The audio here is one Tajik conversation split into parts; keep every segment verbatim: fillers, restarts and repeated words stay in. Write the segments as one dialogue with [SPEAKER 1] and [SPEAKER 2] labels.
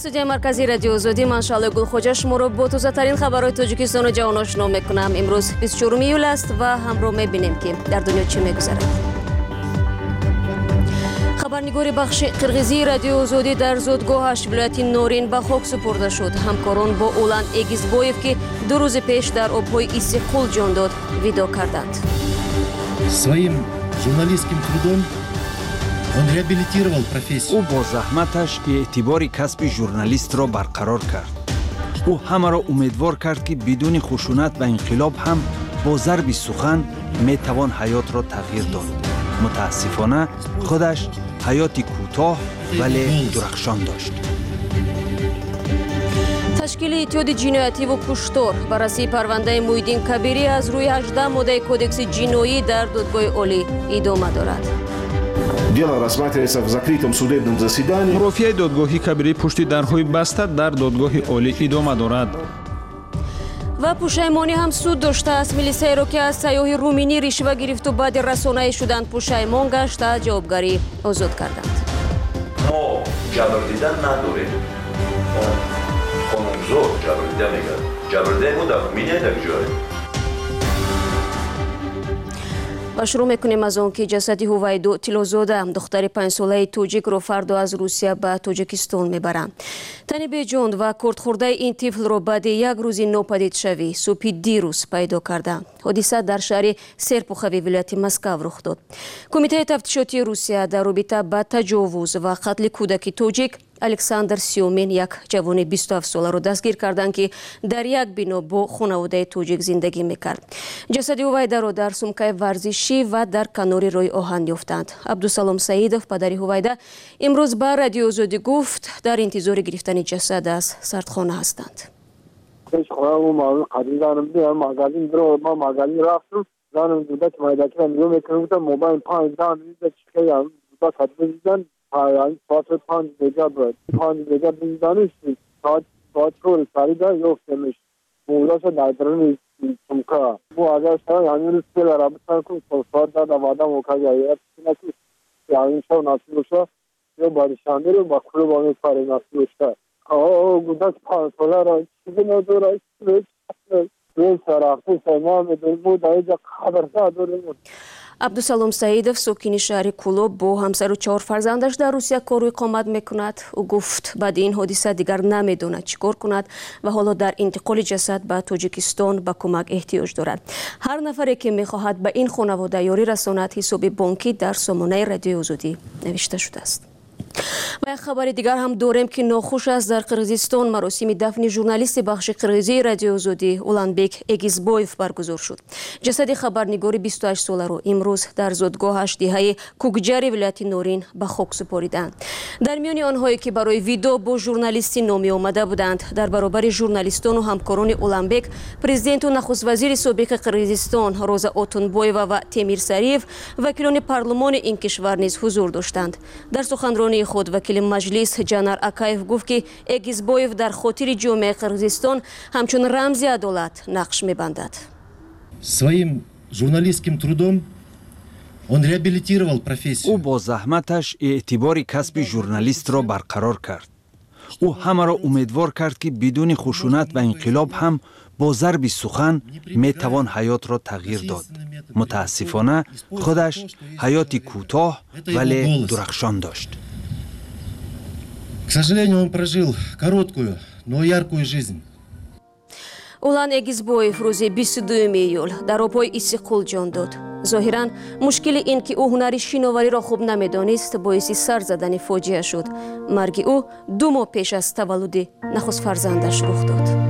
[SPEAKER 1] استودیوی مرکزی رادیو آزادی من شعله گلخوجه شما را با تازه‌ترین خبرهای تاجیکستان و جهان آشنا میکنم. امروز بیست و چهارم ایول است و همراه میبینیم که در دنیا چه میگذرد. خبرنگار بخش قرغیزی رادیو آزادی در زادگاهش ولایت نورین به خاک سپرده شد. همکاران با اولان اگیزبویف که دو روز پیش در آبهای ایسیقول جان داد ویدا کردند.
[SPEAKER 2] Своим журналистским трудом он реабилитировал профессию.
[SPEAKER 3] او با زحمتش اعتبار کسب ژورنالیست را برقرار کرد. او همه را امیدوار کرد که بدون خشونت و انقلاب هم با ضرب سخن می توان حیات را تغییر داد. متاسفانه خودش حیاتی کوتاه ولی درخشان داشت.
[SPEAKER 1] تشکیل اتحاد جنایتی و کشتار بررسی پرونده محیدین کبیری از روی هجده ماده کودکس جنایی در دادگاه عالی ادامه دارد.
[SPEAKER 4] Дело рассматривается в закрытом судебном заседании.
[SPEAKER 5] Мурофиаи додгоҳи кабирӣ пушти дарҳои баста дар додгоҳи олӣ идома дорад.
[SPEAKER 1] و پوشایمانی هم سود داشته است. ملیسیایی را که از سیاح رومینی رشوه گرفت و بعد رسانه‌ای شدند پوشایمان گشت و جوابگری آزاد کردند.
[SPEAKER 6] ما جبر دیدن نداریم. قانونگذار جبر دیدن میگه. جبر دیدن ما در رومینی در جای.
[SPEAKER 1] و شروع میکنیم از آن که جسد هویدو تیلوزاده دختر پنج ساله توجیک رو فردا از روسیه به تاجیکستان میبرند. تن بیجان و کرد خورده این طفل رو بعد یک روزی ناپدید شوی صبح دیروز پیدا کردند. حادثه در شهر سرپوخوی ولایت مسکو رخ داد. کمیته تفتیشاتی روسیه در رابطه با تجاوز و قتل کودک توجیک الکساندر سیومین یک جوان بیست و هفت ساله را دستگیر کردند که در یک بنا با خانواده توجیک زندگی میکرد. جسد هویدا را در سومکه ورزشی و در کنار روی آهن یافتند. عبدالسلام سعیدов پدر هویدا امروز با رادیو آزادی گفت در انتظار گرفتن جسد از سردخانه هستند.
[SPEAKER 7] خودم قدیدانم بیام ماگازین درو ما ماگازین رفتم زانم دودا که مایداکی رو میگم میکنم موبایل پنج دان میده چیکه هم دودا خط بزیدن پایان ساعت پنج دیگر بود پنج دیگر بزیدنش ساعت ساعت رو ساری دار یوفتمش مولا شد نایدرن سمکا بو آجا شد همین روز که رابطه کنم ساعت داد آماده موکا جایی نکی یعنی شو ناسیل شد یا بارشانده رو با خلو بامی کاری ناسیل شد آه گودک پنج ساله را چیزی نداره ایستیش روی سرافتی سیمان میدون بود ایجا خبرده داره بود.
[SPEAKER 1] عبدالسلام سعیدов ساکن شهر کولوب با همسر و چهار فرزندش در روسیه کار و اقامت میکند. او گفت بعد این حادثه دیگر نمیداند چیکار کند و حالا در انتقال جسد به تاجیکستان به کمک احتیاج دارد. هر نفری که میخواهد به این خانواده یاری رساند حساب بانکی در سامانه رادیو آزادی نوشته شده است. و یک خبر دیگر هم داریم که ناخوش است. در قرغیزستان مراسم دفن ژورنالیست بخش قرغیزی رادیو آزادی اولانبек اگیزبویف برگزار شد. جسد خبرنگار بیست و هشت ساله را امروز در زادگاهش دهه کوکجاری ولایت نورین به خاک سپاریدند. در میان آنهایی که برای ویدو با ژورنالیستی نامی آمده بودند در برابر ژورنالیستان و همکاران اولانبek پرزیدنت و نخست وزیر سابق قرغیزستان روزا اوتونبویوا و تیمیر ساریف وکیلان پارلمان این کشور نیز حضور داشتند. در سخنرانی خود وکیل مجلس جانار اکایف گفت که اگیزبویف در خاطر جامعه قرغیزستان همچون رمز عدالت نقش می‌بندد.
[SPEAKER 2] Своим журналистским трудом он реабилитировал профессию.
[SPEAKER 3] او با زحمتش اعتبار کسب ژورنالیست را برقرار کرد. او همه را امیدوار کرد که بدون خشونت و انقلاب هم با ضرب سخن می توان حیات را تغییر داد. متاسفانه خودش حیاتی کوتاه ولی درخشان داشت.
[SPEAKER 2] К сожалению, он прожил короткую, но яркую жизнь.
[SPEAKER 1] اولان اگیزبویف روز بیست و دوم ایول در آبهای ایسیقول جان داد. ظاهراً مشکل این که او هنر شناوری را خوب نمیدانست باعث سر زدن فاجعه شد. مرگ او دو ماه پیش از تولد نخست فرزندش رخ داد.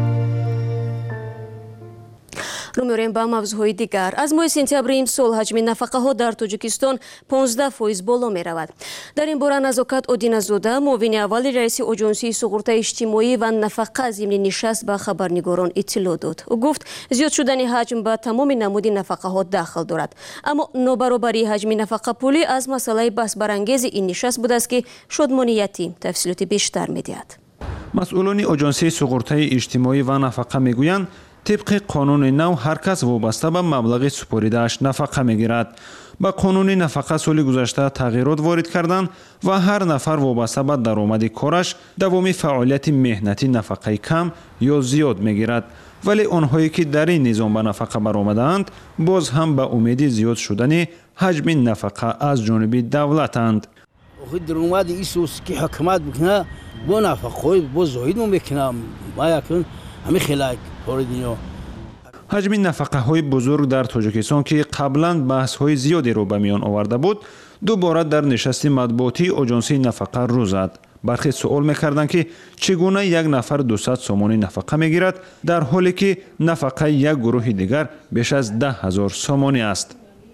[SPEAKER 1] رو می‌ریم با موضوعهای دیگر. از ماه سپتامبر امسال حجم نفقه ها در تاجیکستان پانزده فیصد بالا می رود. در این باره نزاکت آدینه‌زاده معاون اول رئیس آژانسی سقوط اجتماعی و نفقه ضمن نشست به خبرنگاران اطلاع داد. او گفت زیاد شدن حجم به تمام نمود نفقه ها دخل دارد، اما نابرابری حجم نفقه پولی از مسئله بحث برانگیز این نشست بود است که شادمانیتی تفصیلات بیشتر می‌دهد.
[SPEAKER 5] مسئولان آژانسی سقوط اجتماعی و نفقه میگویند طبق قانون نو هر کس وابسته به مبلغ سپاریده‌اش نفقه میگیرد. ба қонуни нафақа соли гузашта тағйирот ворид карданд ва ҳар нафар вобаста ба даромади кораш давоми фаъолияти меҳнатӣ нафақаи кам ё зиёд мегирад. вале онҳое ки дар ин низом ба нафақа баромадаанд боз ҳам ба умеди зиёд шудани ҳаҷми нафақа аз ҷониби давлатанд.
[SPEAKER 8] даромади исус ки ҳукумат бикна бо нафақаҳои бо зоид мо мекунам ма якун ҳамин хелак кори дунё.
[SPEAKER 5] ҳаҷми нафақаҳои бузург дар Тоҷикистон ки қаблан баҳсҳои зиёдеро ба миён оварда буд, дубора дар нишасти матбуотии оҷонсии нафақа рӯ зад. бархе суол мекарданд ки чӣ гуна як нафар дусад сомонӣ нафақа мегирад, дар ҳоле ки нафақаи як гурӯҳи дигар беш аз даҳ ҳазор сомонӣ аст.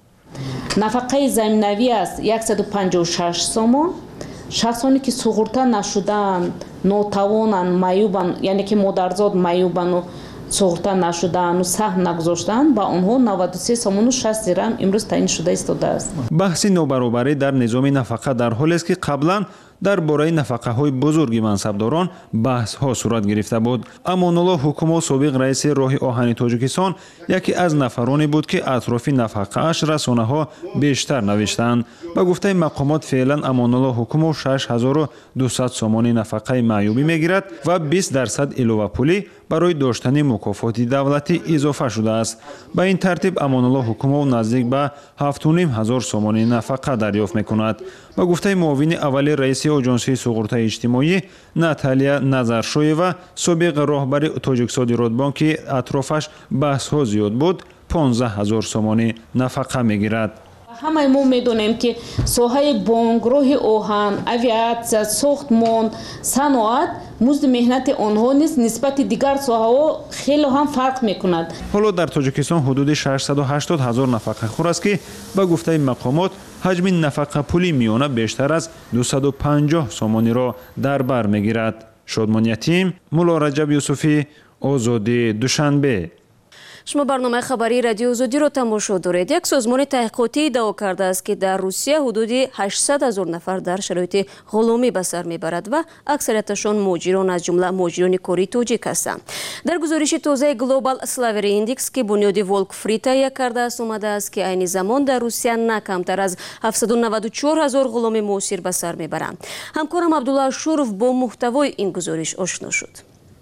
[SPEAKER 9] нафақаи заминавӣ аст яксаду панҷоҳу шаш сомон. шахсоне ки суғурта нашудаанд, нотавонанд, маъюбанд, яъне ки модарзод маъюбанду суғурта нашудаану саҳм нагузоштаанд, ба онҳо наваду се сомону шаст дирҳам имрӯз таъин шуда истодааст.
[SPEAKER 5] баҳси нобаробарӣ дар низоми нафақа дар ҳолест ки қаблан дар бораи нафақаҳои бузурги мансабдорон баҳсҳо сурат гирифта буд. Амонулло Ҳукумов, собиқ раиси Роҳи оҳани Тоҷикистон, яке аз нафароне буд ки атрофи нафақааш расонаҳо бештар навиштанд. Ба гуфтаи мақомот феълан Амонулло Ҳукумов шаш ҳазору дусад сомони нафақаи маъюбӣ мегирад ва бист дарсад иловапулӣ барои доштани мукофоти давлатӣ изофа шудааст. Ба ин тартиб Амонулло Ҳукумов наздик ба ҳафту ним ҳазор сомони нафақа дарёфт мекунад. Ба гуфтаи муовини аввали раиси оҷонсии суғуртаи иҷтимоӣ Наталия Назаршоева, собиқ роҳбари Тоҷиксоди Родбон ки атрофаш баҳсҳо зиёд буд, понздаҳ ҳазор сомони нафақа мегирад.
[SPEAKER 9] ҳамаи мо медонем ки соҳаи бонк, роҳи оҳан, авиатсия, сохтмон, саноат музди меҳнати онҳо низ нисбати дигар соҳаҳо хеле ҳам фарқ мекунад.
[SPEAKER 5] ҳоло дар Тоҷикистон ҳудуди шашсаду ҳаштод ҳазор нафақахӯр аст ки ба гуфтаи мақомот ҳаҷми нафақапулӣ миёна бештар аз дусаду панҷоҳ сомониро дар бар мегирад. Шодмон Ятим, Мулло Раҷаб Юсуфӣ, Озодӣ, Душанбе.
[SPEAKER 1] шумо барномаи хабарии радиои Озодиро тамошо доред. як созмони таҳқиқотӣ иддао кардааст ки дар Русия ҳудуди ҳаштсад ҳазор нафар дар шароити ғуломӣ ба сар мебарад ва аксарияташон муҳоҷирон аз ҷумла муҳоҷирони кории тоҷик ҳастанд. дар гузориши тозаи Global Slavery Index ки бунёди Волкфри таҳия кардааст омадааст ки айни замон дар Русия на камтар аз ҳафтсаду наваду чор ҳазор ғуломи муосир ба сар мебаранд. ҳамкорам Абдулла Ашуров бо муҳтавои ин гузориш ошно шуд.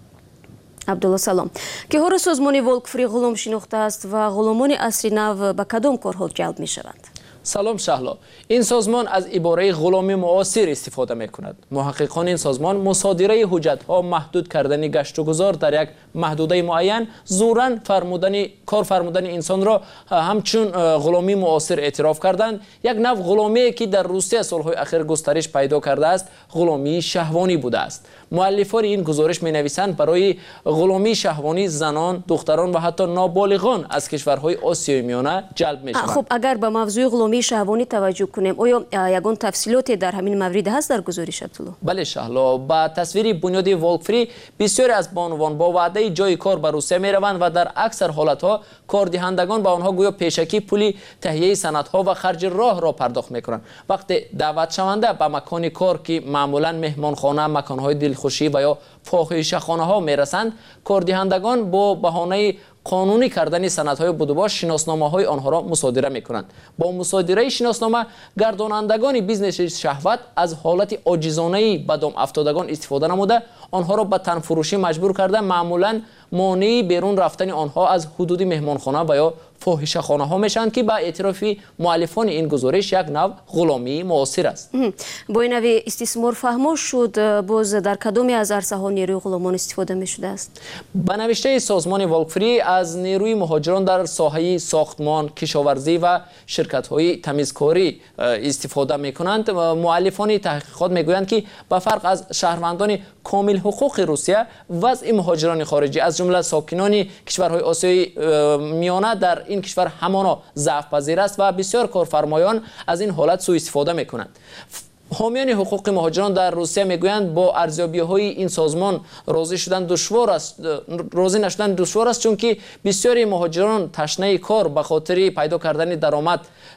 [SPEAKER 1] Абдулла салом. Киҳоро созмони Волкфри ғулом шинохтааст ва ғуломони асри нав ба кадом корҳо ҷалб мешаванд?
[SPEAKER 10] салом Шаҳло. Ин созмон аз ибораи ғуломи муосир истифода мекунад. муҳаққиқони ин созмон мусодираи ҳуҷҷатҳо маҳдуд кардани гаштугузор дар як маҳдудаи муайян зуран фармудани кор фармудани инсонро ҳамчун ғуломи муосир эътироф карданд. як нав ғуломие ки дар Русия солҳои ахир густариш пайдо кардааст, ғуломии шаҳвонӣ будааст. муаллифони ин гузориш менависанд барои ғуломии шаҳвонӣ занон, духтарон ва ҳатто ноболиғон аз кишварҳои Осиёи миёна ҷалб мешаванд.
[SPEAKER 1] Хуб, агар ба мавзӯи ғуломии шаҳвонӣ таваҷҷӯҳ кунем, оё ягон тафсилоте дар ҳамин маврид ҳаст дар гузориш Абдулло?
[SPEAKER 10] бале Шаҳло, ба тасвири бунёди Волкфри бисёре аз бонувон бо ваъдаи ҷои кор ба Русия мераванд ва дар аксар ҳолатҳо кордиҳандагон ба онҳо гӯё пешакӣ пули таҳияи санадҳо ва харҷи роҳро пардохт мекунанд. вақте даъватшаванда ба макони кор ки маъмулан меҳмонхона, маконҳои дилхушӣ ва ё фоҳишахонаҳо мерасанд, кордиҳандагон бо баҳонаи қонунӣ кардани санадҳои будубош шиносномаҳои онҳоро мусодира мекунанд. бо мусодираи шиноснома гардонандагони бизнеси шаҳват аз ҳолати оҷизонаи ба дом афтодагон истифода намуда, онҳоро ба танфурӯшӣ маҷбур карда, маъмулан монеи берун рафтани онҳо аз ҳудуди меҳмонхона ва ё фоҳишахонаҳо мешаванд ки ба эътирофи муаллифони ин гузориш як нав ғуломии муосир аст.
[SPEAKER 1] бо ин нави истисмор фаҳмо шуд, боз дар кадоме аз арсаҳо нерӯи ғуломон истифода мешудааст?
[SPEAKER 10] ба навиштаи созмони Волкфри аз нерӯи муҳоҷирон дар соҳаи сохтмон, кишоварзӣ ва ширкатҳои тамизкорӣ истифода мекунанд. муаллифони таҳқиқот мегӯянд ки ба фарқ аз шаҳрвандони комилҳуқуқи Русия, вазъи муҳоҷирони хориҷӣ аз ҷумла сокинони кишварҳои Осиёи миёна дар ин кишвар ҳамоно заъфпазир аст ва бисёр корфармоён аз ин ҳолат сӯистифода мекунанд. ҳомиёни ҳуқуқи муҳоҷирон дар Русия мегӯянд бо арзёбиҳои ин созмон розӣ шудан душвор аст розӣ нашудан душвор аст, чунки бисёри муҳоҷирон ташнаи кор ба хотири пайдо кардани даромад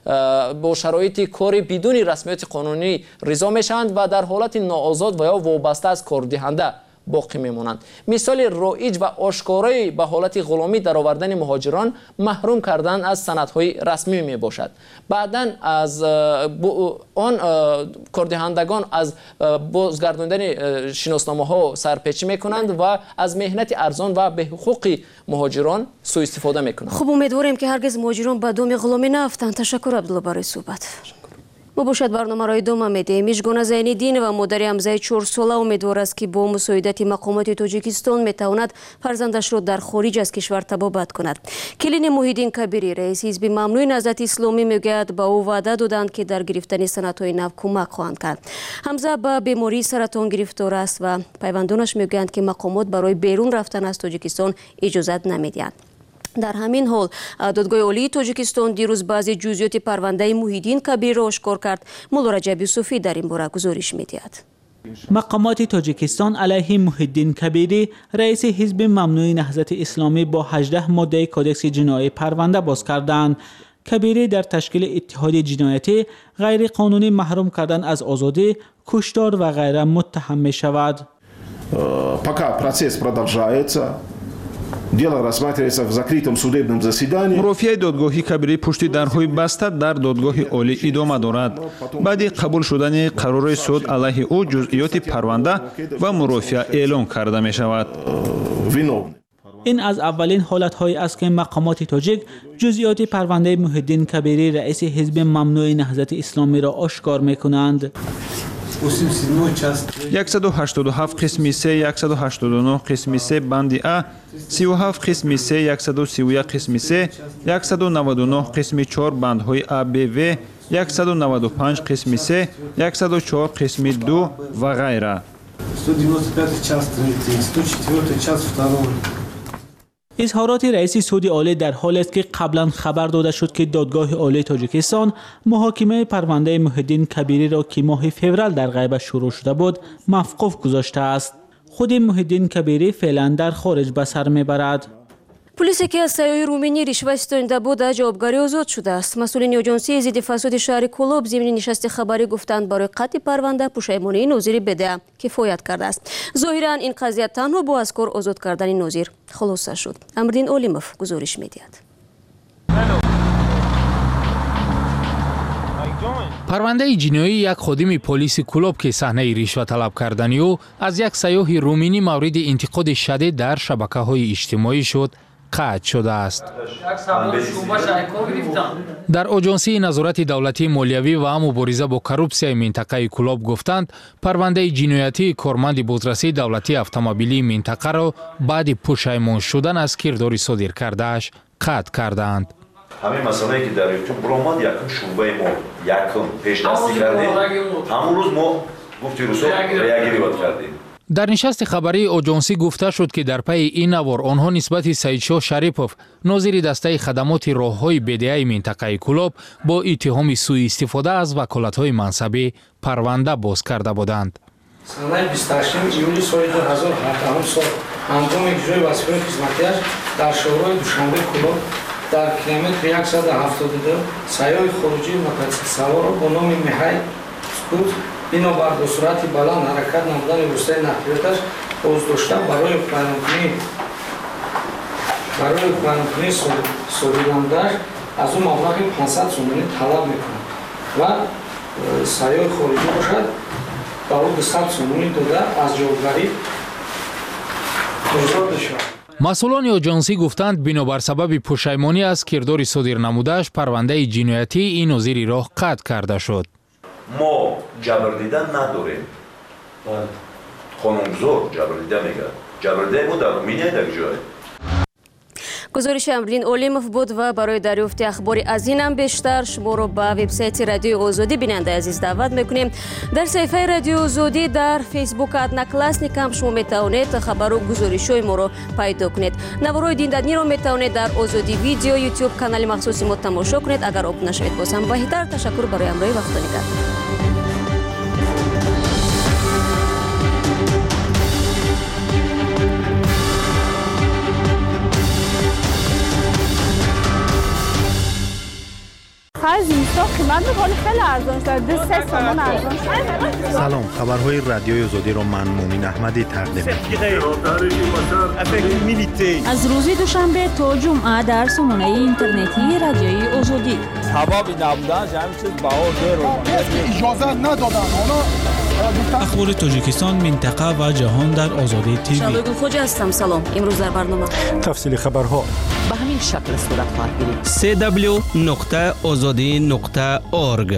[SPEAKER 10] бо шароити кори бидуни расмиёти қонунӣ ризо мешаванд ва дар ҳолати ноозод ва ё вобаста аз кордиҳанда باقی میمونند. مثال رایج و آشکارای به حالت غلامی در آوردن مهاجران محروم کردن از سندهای رسمی می باشد. بعداً از آن کاردهندگان از بازگرداندن شناسنامه ها سرپیچی میکنند و از مهنت ارزان و به حقوق مهاجران سوء استفاده میکنند.
[SPEAKER 1] خب امیدواریم که هرگز مهاجران به دام غلامی نیفتند. تشکر عبدالله برای صحبت. ما бошад барномаро идома медиҳем. Мишгона Зайниддинова ва модари ҳамзаи чорсола умедвор аст ки бо мусоидати мақомоти Тоҷикистон метавонад фарзандашро дар хориҷ аз кишвар табобат кунад. Келини Муҳиддин Кабирӣ, раиси ҳизби Мамнӯи Наҳзати Исломӣ мегӯяд ба ӯ ваъда доданд ки дар гирифтани санадҳои нав кӯмак хоҳанд кард. Ҳамза ба бемории саратон гирифтор аст ва пайвандонаш мегӯянд ки мақомот барои берун рафтан аз Тоҷикистон иҷозат намедиҳанд. дар ҳамин ҳол додгоҳи олии Тоҷикистон дирӯз баъзе ҷузъиёти парвандаи Муҳиддин Кабирро ошкор кард. Мулло Раҷаб Юсуфӣ дар ин бора гузориш медиҳад.
[SPEAKER 11] مقامات تاجیکستان علیه محیدین کبیری رئیس حزب ممنوع نهضت اسلامی با هجده ماده کودکس جنایی پرونده باز کردند. کبیری در تشکیل اتحاد جنایتی غیر قانونی محروم کردن از آزادی، کشتار و غیره متهم می شود.
[SPEAKER 4] Пока процесс продолжается. Дело рассматривается в закрытом судебном заседании.
[SPEAKER 5] мурофиаи додгоҳи Кабирӣ пушти дарҳои баста дар додгоҳи олӣ идома дорад. баъди қабул шудани қарори суд алайҳи ӯ ҷузъиёти парванда ва мурофиа эълон карда мешавад.
[SPEAKER 11] این از اولین حالت‌هایی است که مقامات تاجیک جزئیات پرونده محیدین کبیری رئیس حزب ممنوع نهضت اسلامی را آشکار می‌کنند.
[SPEAKER 5] صد و هشتاد و هفت قسمی سه، صد و هشتاد و نه قسمی سه بندی ا، سی و هفت قسمی سه، صد و سی و یک قسمی سه، صد و نود و نه قسمی چهار بندهای ا ب و، صد و نود و پنج قسمی سه، صد و چهار قسمی دو و غیره.
[SPEAKER 11] اظهارات رئیس سود عالی در حالی است که قبلا خبر داده شد که دادگاه عالی تاجیکستان محاکمه پرونده محیدین کبیری را که ماه فوریه در غیبت شروع شده بود موقوف گذاشته است. خود محیدین کبیری فعلا در خارج به سر میبرد.
[SPEAKER 1] پلیسی که از سیاحی رومینی رشوه ستانیده بود از جوابگاری آزاد شده است. مسئولین آژانسی ضد فساد شهر کلوب ضمن نشست خبری گفتند برای قطع پرونده پشیمانی ناظر بدعه کفایت کرده است. ظاهرا این قضیه تنها با از کار آزاد کردن ناظر خلاصه شد. امردین اولیموف گزارش می‌دهد.
[SPEAKER 12] پرونده جنایی یک خادم پلیس کلوب که صحنه رشوه طلب کردنی او از یک سیاح رومینی مورد انتقاد شدید در شبکه‌های اجتماعی شد قطع شده است. در آژانسی نظارت دولتی مالیوی و مبارزه با کروپسیای منطقه کلوب گفتند پرونده جنایتی کارمند بازرسی دولتی اتومبیلی منطقه را بعد پشیمان شدن از کردار صادر کرده‌اش قطع کردند.
[SPEAKER 6] همین مسئله که در یوتیوب برآمد یکم شعبه ما یکم پیش دستی کردیم. همون روز ما گفتیم روسو ریاگیری باد کردیم.
[SPEAKER 12] در نشست خبری آژانسی گفته شد که در پی این نوار آنها نسبت سیدشاه شریپوف ناظر دسته خدمات راههای بدهی منطقه کلوب با اتهام سوء استفاده از وکالت‌های منصبی پرونده باز کرده بودند.
[SPEAKER 13] سال بیست و هشتم ایولی سال دو هزار و هفده سال انجام اجرای وظیفه خدمتی‌اش در شهرهای دوشنبه کلوب در کیلومتر صد و هفتاد و دو سیاح خروجی موتورسیکل سوار را با نام میهای سکوت بنابر با سرعت بلند حرکت نمودن روستای نقلیاتش بازداشته برای قانونی برای قانونی سوریدندش از اون مبلغ پانصد سومانی طلب میکنند و سیاح خارجی باشد با او صد سومانی داده از جوابداری آزاد شود.
[SPEAKER 12] مسئولان آژانسی گفتند بنابر سبب پشیمانی از کردار صادر نموده‌اش پرونده جنایتی این ناظر راه قطع کرده شد.
[SPEAKER 6] ما جبر دیدن نداریم. قانونگذار جبر دیدن میگه. جبر دیدن ما در رومینیه در جای.
[SPEAKER 1] گزارش امردین اولیموف بود و برای دریافت اخباری از این هم بیشتر شما رو به وبسایت رادیو آزادی بیننده عزیز دعوت میکنیم. در صفحه رادیو آزادی در فیسبوک ادناکلاسنیک هم شما میتونید خبر و گزارش‌های ما رو پیدا کنید. نوارهای دیندنی رو میتونید در آزادی ویدیو یوتیوب کانال مخصوصی ما تماشا کنید. اگر آب نشوید باز هم بهتر. تشکر برای همراهی وقتتون.
[SPEAKER 14] آخر زمستان قیمت میکنه خیلی ارزان شده سه تومن ارزان شده.
[SPEAKER 15] سلام، خبرهای رادیوی آزادی را من مومین احمدی تقدیم می‌کنم.
[SPEAKER 16] از روز دوشنبه تا جمعه در سامانه اینترنتی رادیوی آزادی.
[SPEAKER 17] سبب نبودن همین چیز بهار رو
[SPEAKER 18] اجازه ندادن.
[SPEAKER 11] اخبار تاجیکستان، منطقه و جهان در آزادی تیوی.
[SPEAKER 1] شادو خوجا هستم. سلام. امروز در برنامه
[SPEAKER 15] تفصیل خبرها
[SPEAKER 10] به همین شکل صورت خواهد گرفت.
[SPEAKER 19] سی دبلیو نقطه آزادی نقطه اورگ.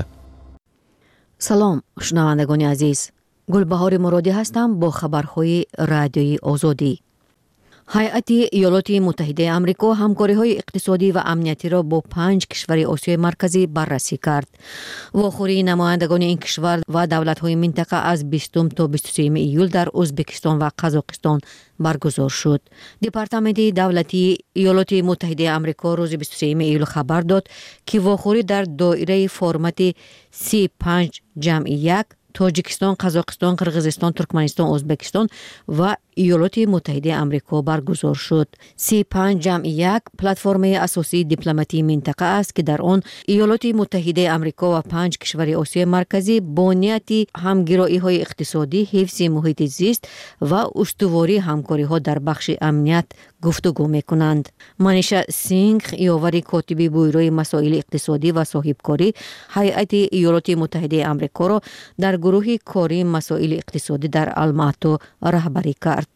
[SPEAKER 20] سلام شنوندگان عزیز، گلبهار مرادی هستم با خبرهای رادیوی آزادی. هیئت ایالات متحده آمریکا همکاری‌های اقتصادی و امنیتی را با پنج کشور آسیای مرکزی بررسی کرد. واخوری نمایندگان این کشور و دولت‌های منطقه از بیستم تا بیست و سوم ایول در ازبکستان و قزاقستان برگزار شد. دپارتمنت دولتی ایالات متحده آمریکا روز بیست و سوم ایول خبر داد که واخوری در دایره فرمت سی و پنج جمع یک تاجیکستان، قزاقستان، قرغیزستان، ترکمنستان، ازبکستان و ایالات متحده آمریکا برگزار شد. سی و پنج جمع یک پلتفرم اساسی دیپلماتی منطقه است که در آن ایالات متحده آمریکا و پنج کشور آسیای مرکزی با نیت همگرایی‌های اقتصادی، حفظ محیط زیست و استواری همکاری‌ها در بخش امنیت گفتگو می‌کنند. منیشا سینگ، یاور کاتب بیوروی مسائل اقتصادی و صاحبکاری هیئت ایالات متحده آمریکا را در گروه کاری مسائل اقتصادی در الماتو رهبری کرد.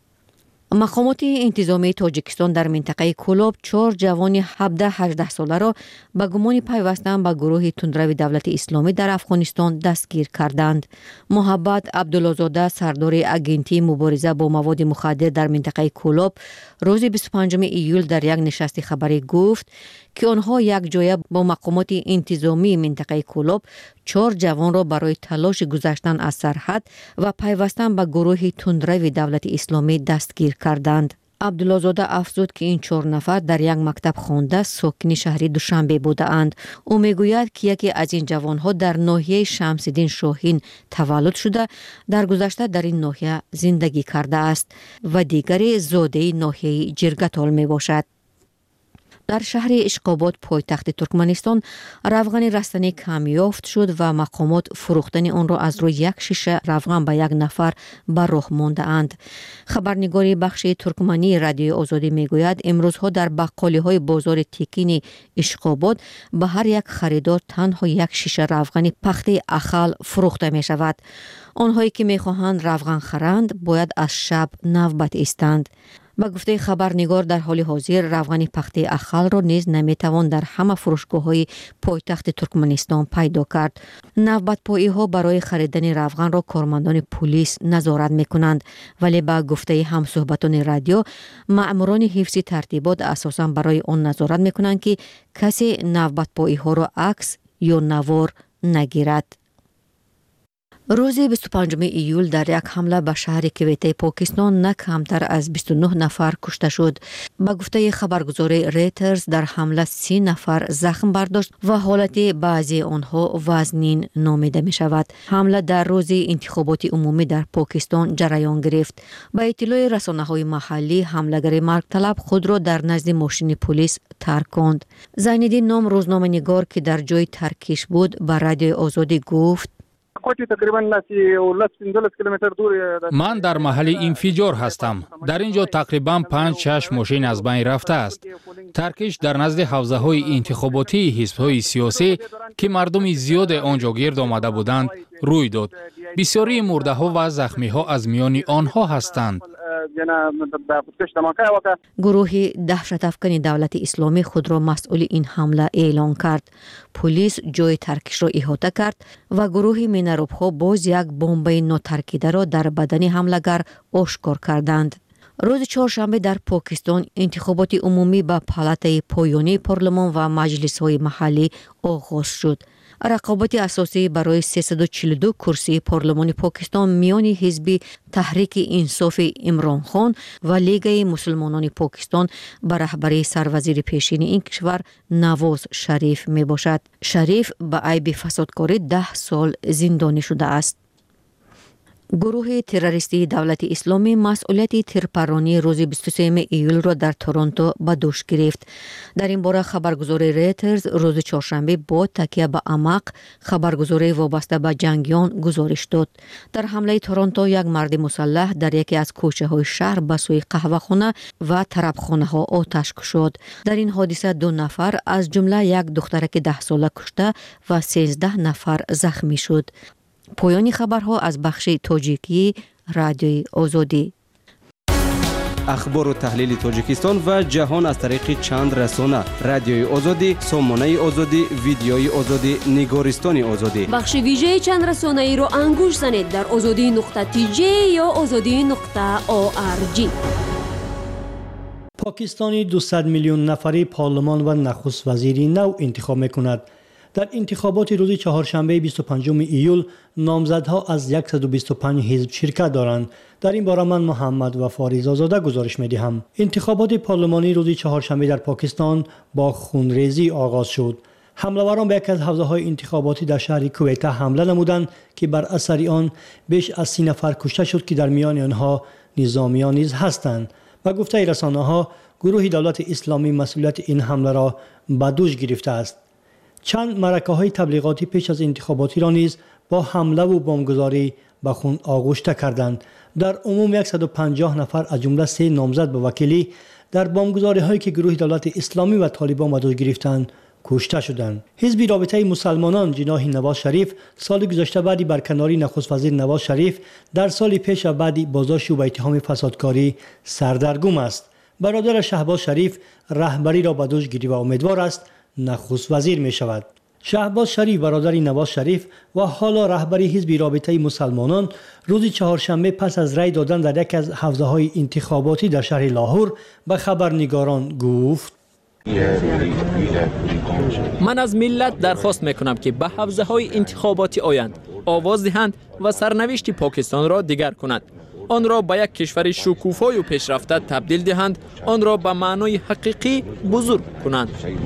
[SPEAKER 20] مقامات انتظامی تاجیکستان در منطقه کولاب چهار جوان هفده هجده ساله را به گمان پیوستن به گروه تندرو دولت اسلامی در افغانستان دستگیر کردند. محبت عبدالله‌زاده، سردار اگنتی مبارزه با مواد مخدر در منطقه کولاب، روز بیست و پنجم ایول در یک نشست خبری گفت که آنها یک جایه با مقامات انتظامی منطقه کولاب چهار جوان را برای تلاش گذشتن از سرحد و پیوستن به گروه تندرو دولت اسلامی دستگیر کردند. عبدالله‌زاده افزود که این چهار نفر در یک مکتب خوانده ساکن شهر دوشنبه بودند. او میگوید که یکی از این جوانها در ناحیه شمس‌الدین شاهین تولد شده در گذشته در این ناحیه زندگی کرده است و دیگری زاده ناحیه جرگتال می باشد. در شهر اشقاباد پایتخت ترکمنستان روغن رستنی کم یافت شد و مقامات فروختن آن را از روی یک شیشه روغن به یک نفر بر راه مانده اند. خبرنگاری بخش ترکمنی رادیو آزادی میگوید امروزها در بقالی های بازار تیکین اشقاباد به هر یک خریدار تنها یک شیشه روغن پخته اخل فروخته می شود. آنهایی که می خواهند روغن خرند باید از شب نوبت ایستند. با گفته خبرنگار در حال حاضر روغن پخته اخل را نیز نمیتوان در همه فروشگاه‌های پایتخت ترکمنستان پیدا کرد. نوبت پایی ها برای خریدن روغن را کارمندان پلیس نظارت میکنند، ولی با گفته همصحبتان رادیو مأموران حفظ ترتیبات اساساً برای آن نظارت میکنند که کسی نوبت پایی ها را عکس یا نوار نگیرد. روز بیست و پنجم ایول در یک حمله به شهر کویته پاکستان نه کمتر از بیست و نه نفر کشته شد. با گفته خبرگزاری ریترز در حمله سی نفر زخم برداشت و حالت بعضی آنها وزنین نامیده می شود. حمله در روز انتخابات عمومی در پاکستان جریان گرفت. با اطلاع رسانه های محلی حمله‌گر مرگ طلب خود را در نزد ماشین پلیس ترک کند. زین‌الدین نام روزنامه‌نگار که در جای ترکش بود به رادیو آزادی گفت
[SPEAKER 12] من در محل انفجار هستم. در اینجا تقریبا پنج شش ماشین از بین رفته است. ترکش در نزد حوزه های انتخاباتی حزب های سیاسی که مردم زیاد آنجا گرد آمده بودند روی داد. بسیاری مرده ها و زخمی ها از میان آنها هستند.
[SPEAKER 20] گروه دهشت افکن دولت اسلامی خود را مسئول این حمله اعلام کرد. پلیس جای ترکش را احاطه کرد و گروه مینروب‌ها باز یک بمب ناترکیده را در بدن حمله‌گر آشکار کردند. روز چهارشنبه در پاکستان انتخابات عمومی به پالاتای پایانی پارلمان و مجلس‌های محلی آغاز شد. رقابت اساسی برای سیصد و چهل و دو کرسی پارلمان پاکستان میان حزب تحریک انصاف عمران خان و لیگ مسلمانان پاکستان به رهبری سروزیر پیشین این کشور نواز شریف می باشد. شریف به عیب فسادکاری ده سال زندانی شده است. گروه تروریستی دولت اسلامی مسئولیت تیرپرانی روز بیست و سوم ایول را در تورنتو به دوش گرفت. در این باره خبرگزاری ریترز روز چهارشنبه با تکیه به عمق خبرگزاری وابسته به جنگیان گزارش داد. در حمله تورنتو یک مرد مسلح در یکی از کوچه های شهر به سوی قهوه خانه و طربخانه ها آتش کشید. در این حادثه دو نفر از جمله یک دخترک ده ساله کشته و سیزده نفر زخمی شد. پایان خبرها از بخش تاجیکی رادیوی آزادی.
[SPEAKER 19] اخبار و تحلیل تاجیکستان و جهان از طریق چند رسانه: رادیوی آزادی، سامانه آزادی، ویدیوی آزادی، نگارستان آزادی.
[SPEAKER 1] بخش ویژه چند رسانه ای رو انگوش زنید در آزادی نقطه تی جی یا آزادی نقطه او آر جی.
[SPEAKER 18] پاکستانی دویست میلیون نفری پارلمان و نخست وزیری نو انتخاب میکند. در انتخابات روز چهارشنبه بیست و پنجم ایول نامزدها از صد و بیست و پنج حزب شرکت دارند. در این باره من محمد وفاری زاده گزارش می‌دهم. انتخابات پارلمانی روز چهارشنبه در پاکستان با خونریزی آغاز شد. حمله‌وران به یکی از حوزه‌های انتخاباتی در شهر کویت حمله نمودند که بر اثر آن بیش از سی نفر کشته شد که در میان آنها نظامیان نیز هستند. و گفته رسانه‌ها گروه دولت اسلامی مسئولیت این حمله را به دوش گرفته است. چند معرکه‌های تبلیغاتی پیش از انتخاباتی را نیز با حمله و بمبگذاری به خون آغشته کردند. در عموم صد و پنجاه نفر از جمله سه نامزد به وکیلی در بمبگذاری‌هایی که گروه دولت اسلامی و طالبان به دوش گرفتند کشته شدند. حزب رابطه مسلمانان جناح نواز شریف سال گذشته بعد برکناری نخست وزیر نواز شریف در سال پیش و بعد بازداشت و اتهام فسادکاری سردرگم است. برادر شهباز شریف رهبری را به دوش گرفته و امیدوار است نخست وزیر می شود. شهباز شریف برادر نواز شریف و حالا رهبری حزب رابطه مسلمانان روز چهارشنبه پس از رای دادن در یک از حوزه‌های انتخاباتی در شهر لاهور به خبرنگاران گفت:
[SPEAKER 10] من از ملت درخواست میکنم که به حوزه های انتخاباتی آیند، آواز دهند و سرنوشت پاکستان را دیگر کنند. آن را به یک کشور شکوفا و پیشرفته تبدیل دهند، آن را به معنای حقیقی بزرگ کنند.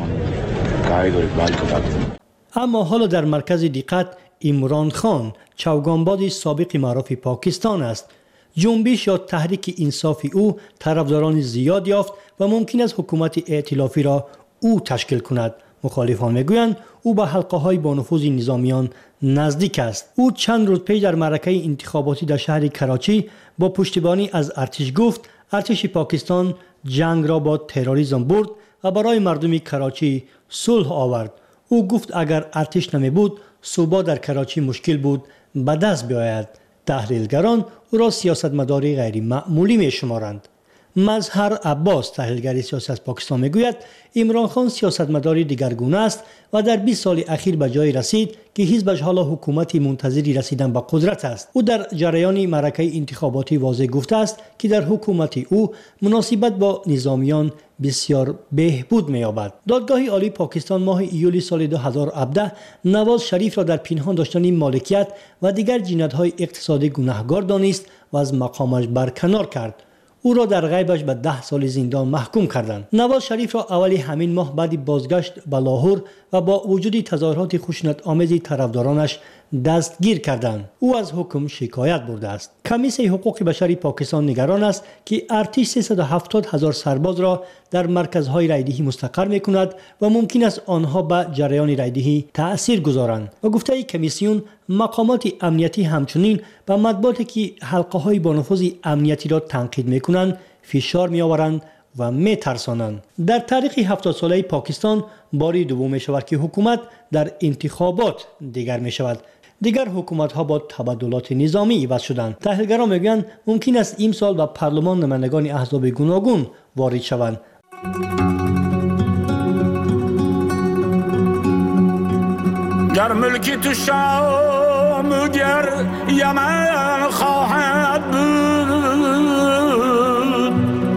[SPEAKER 18] اما حالا در مرکز دقت عمران خان، چوگانباز سابق معروف پاکستان است. جنبش یا تحریک انصافی او طرفداران زیاد یافت و ممکن است حکومت ائتلافی را او تشکیل کند. مخالفان میگویند او به حلقه های با نفوذ نظامیان نزدیک است. او چند روز پیش در معرکه انتخاباتی در شهر کراچی با پشتیبانی از ارتش گفت ارتش پاکستان جنگ را با تروریسم برد و برای مردم کراچی صلح آورد. او گفت اگر ارتش نمی بود ثبات در کراچی مشکل بود به دست بیاید. تحلیلگران او را سیاستمداری غیر معمولی می شمارند. مظهر عباس تحلیلگر سیاست پاکستان میگوید عمران خان سیاستمداری دیگرگونه است و در بیست سال اخیر به جای رسید که حزبش حالا حکومتی منتظری رسیدن به قدرت است. او در جریان معرکه انتخاباتی واضح گفته است که در حکومت او مناسبت با نظامیان بسیار بهبود می‌یابد. دادگاه عالی پاکستان ماه ایولی سال دو هزار و هفده نواز شریف را در پنهان داشتن مالکیت و دیگر جنایت‌های اقتصادی گناهکار دانست و از مقامش برکنار کرد. او را در غیبش به ده سال زندان محکوم کردند. نواز شریف را اولی همین ماه بعد بازگشت به لاهور و با وجود تظاهرات خشونت آمیز طرفدارانش دستگیر کردند. او از حکم شکایت برده است. کمیسیون حقوق بشر پاکستان نگران است که ارتش سیصد و هفتاد هزار سرباز را در مرکزهای رایدهی مستقر می‌کند و ممکن است آنها به جریان رایدهی تأثیر گذارند. و گفته کمیسیون مقامات امنیتی همچنین به مطبوعاتی که حلقه‌های با نفوذ امنیتی را تنقید می‌کنند فشار می‌آورند و می‌ترسانند. در تاریخ هفتاد ساله پاکستان باری دوم می‌شود که حکومت در انتخابات دیگر می‌شود. دیگر حکومت‌ها با تبدلات نظامی عوض شدند. تحلیلگران می‌گویند ممکن است امسال به پارلمان نمایندگان احزاب گوناگون وارد شوند.
[SPEAKER 17] گر ملکی تو شام گر یمن خواهد بود،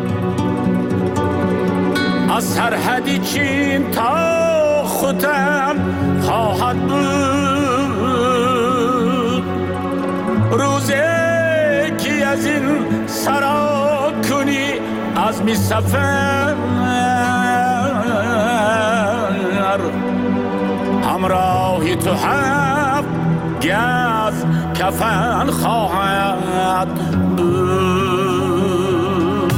[SPEAKER 17] از سرحدی چین تا ختن خواهد بود. روزی که از این سرا کنی از می سفر همراهی تو هفت گز کفن خواهد بود.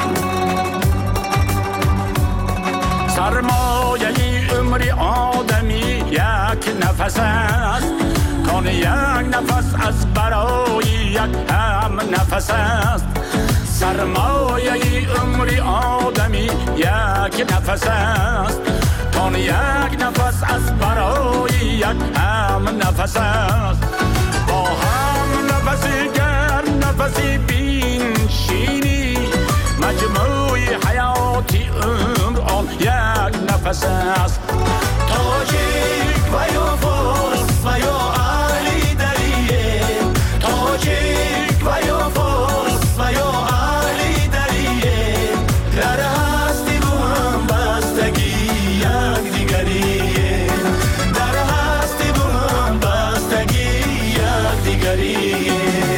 [SPEAKER 17] سرمایه عمر آدمی یک نفس است، کان یک نفس از برای یک هم نفس است. سرمایه عمر آدمی یک نفس است، کان یک نفس از برای یک هم نفس است. با هم نفسی گر نفسی بینشینی، مجموع حیاتی عمر آن یک نفس است. تاجیک و یا فارس و یا اهلی دریه، تاجیک و یا فارس و یا اهلی دریه، در هستی با هم بستگی یک دیگریه، در هستی با هم بستگی یک دیگریه.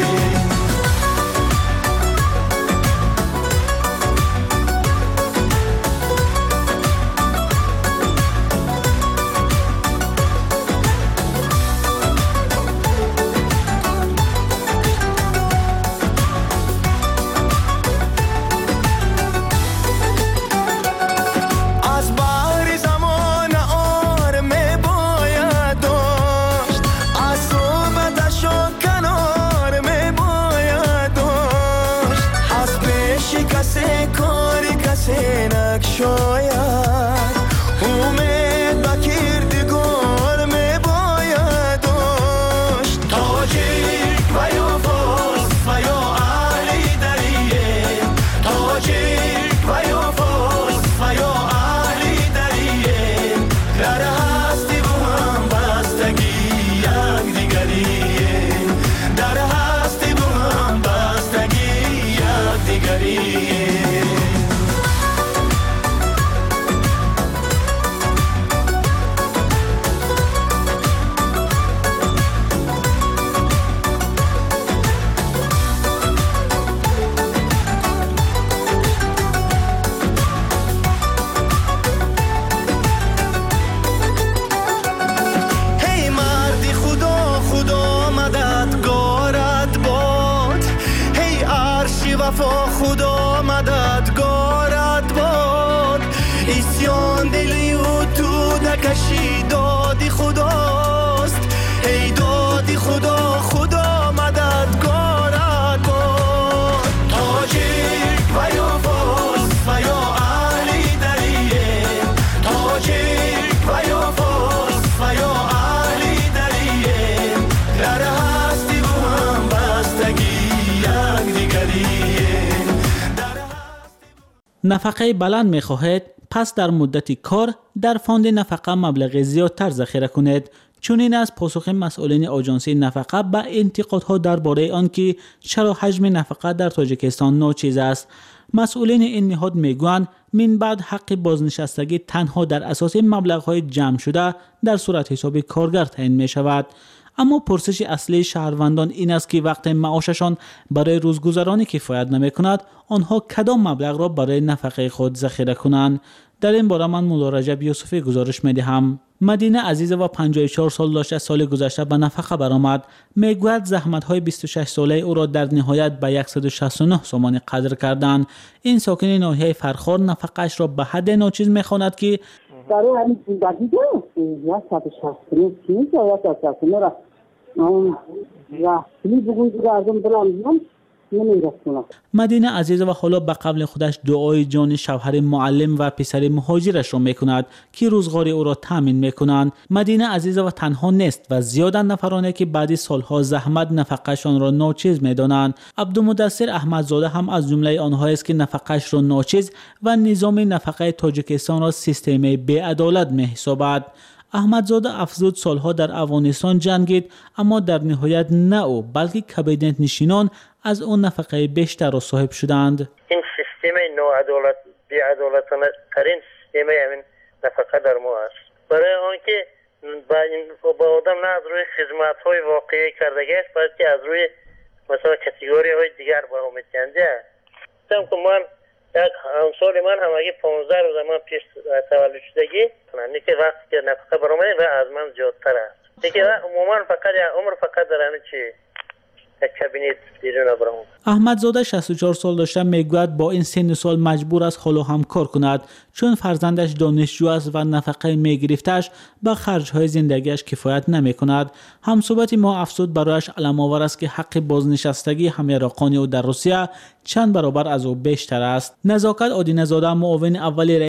[SPEAKER 17] شاید امید با کردگار می باید داشت. تاجیک و یا فارس و یا اهلی دریه، تاجیک و یا فارس و یا اهلی دریه، در هستی با هم بستگی یک دیگریه، در هستی با هم بستگی یک دیگریه. خدا مددگارت باد، اسیان دلی و تو نکشی دادی خداست. ای دادی خدا خدا مددگارت باد. تاجیک و یا فارس و یا اهلی دریه، تاجیک و یا فارس و یا اهلی دریه، در هستی با هم بستگی یک دیگریه.
[SPEAKER 11] نفقه بلند می خواهید، پس در مدت کار در فاند نفقه مبلغ زیادتر ذخیره کنید. چون این از پاسخ مسئولین آژانسی نفقه به انتقادها درباره آنکه چرا حجم نفقه در تاجیکستان ناچیز است. مسئولین این نهاد میگویند من بعد حق بازنشستگی تنها در اساس مبلغ‌های جمع شده در صورت حساب کارگر تعیین می شود. اما پرسش اصلی شهروندان این است که وقت معاششان برای روزگذرانی کفایت نمی کند، آنها کدام مبلغ را برای نفقه خود ذخیره کنند. در این باره من مولا رجب یوسفی گزارش می دهم. مدینه عزیز و پنجاه و چهار سال داشته، سال گذشته به نفقه برآمد. میگوید زحمت های بیست و شش ساله او را در نهایت به صد و شصت و نه سومان قدر کردند. این ساکن ناحیه فرخار نفقه‌اش را به حد ناچیز می‌خواند که
[SPEAKER 21] برای همین زندگی دارم صد و شصت و نه چیز یا صد و شصت و نه را اون رفتی بگوید که از اون بلندیم نمی‌رسونم.
[SPEAKER 11] مدینه عزیز و حالا به قبل خودش دعای جان شوهر معلم و پسر مهاجرش را میکند که روزگار او را تامین میکنند. مدینه عزیز و تنها نیست و زیادا نفرانه که بعد سالها زحمت نفقهشان را ناچیز میدانند. عبدالمدثر احمدزاده هم از جمله آنهایی است که نفقهش را ناچیز و نظام نفقه تاجیکستان را سیستم بی‌عدالت میحسابد. احمدزاده افزود سالها در افغانستان جنگید، اما در نهایت نه او بلکه کابینت نشینان از اون نفقه بیشتر را صاحب شدند.
[SPEAKER 22] این سیستم ناعدالت بی‌عدالتانه ترین سیستم همین نفقه در ما است. برای آنکه با این با آدم نه از روی خدمات های واقعی کردگی است، بلکه از روی مثلا کاتگوری های دیگر با امید کنده است. که من یک همسال من همگی پانزده روز من پیش تولد شدگی نه که وقتی که نفقه برآمده و از من زیادتر است. دیگه عموما فقط یا عمر فقط در همین چی یک کابینت بیرون برم.
[SPEAKER 11] احمدزاده شصت و چهار سال داشته میگوید با این سن سال مجبور است حال و هم کار کند چون فرزندش دانشجو است و نفقه میگرفتش به خرجهای زندگیش کفایت نمی کند. همصحبت ما افسود برایش علم آور است که حق بازنشستگی همیراقان او در روسیه چند برابر از او بیشتر است. نزاکت آدینه‌زاده معاون اول